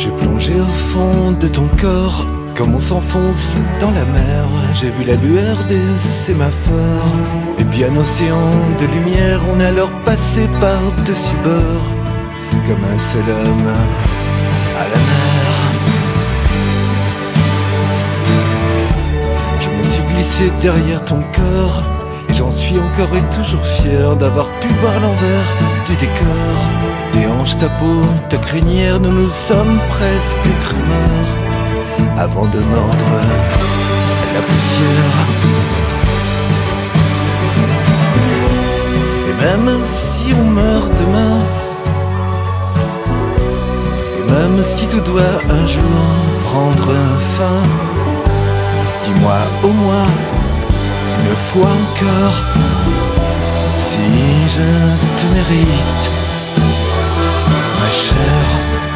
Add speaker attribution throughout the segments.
Speaker 1: J'ai plongé au fond de ton corps, comme on s'enfonce dans la mer. J'ai vu la lueur des sémaphores, et puis un océan de lumière. On est alors passé par-dessus bord, comme un seul homme à la mer. Je me suis glissé derrière ton corps, et j'en suis encore et toujours fier d'avoir pu voir l'envers du décor. Tes hanches, ta peau, ta crinière, nous nous sommes presque cru morts avant de mordre la poussière. Et même si on meurt demain, et même si tout doit un jour prendre fin, dis-moi au moins une fois encore si je te mérite, ma chère.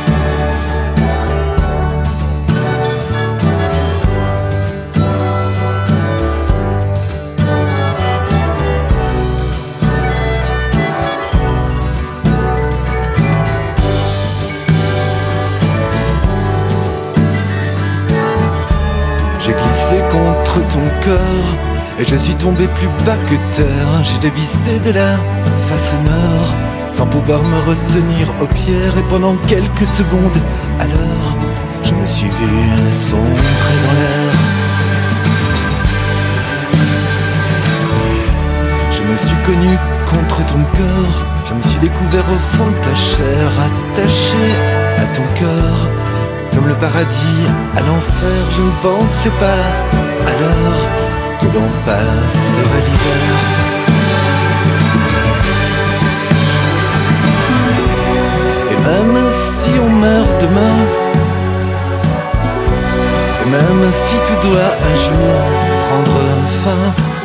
Speaker 1: J'ai glissé contre ton corps et je suis tombé plus bas que terre. J'ai dévissé de la face nord sans pouvoir me retenir aux pierres. Et pendant quelques secondes, alors, je me suis vu sombrer dans l'air. Je me suis connu contre ton corps, je me suis découvert au fond de ta chair, attaché à ton corps. Comme le paradis à l'enfer, je ne pensais pas alors que l'on passerait l'hiver. Et même si on meurt demain, et même si tout doit un jour prendre fin,